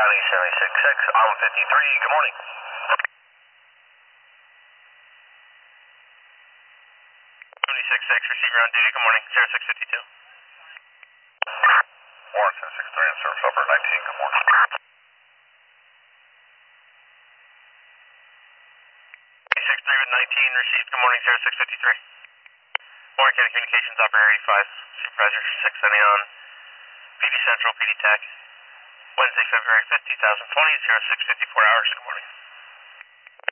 County 766, I'm 53, good morning. 76X, receiver on duty, good morning, 0652. Warren 763 and service over 19, good morning. 663 with 19, received, good morning, 0653. Warren County Communications, Operator 85, Supervisor 6 Sunny on PD Central, PD Tech. Wednesday, February 5th, 2020, 0654 hours, good morning.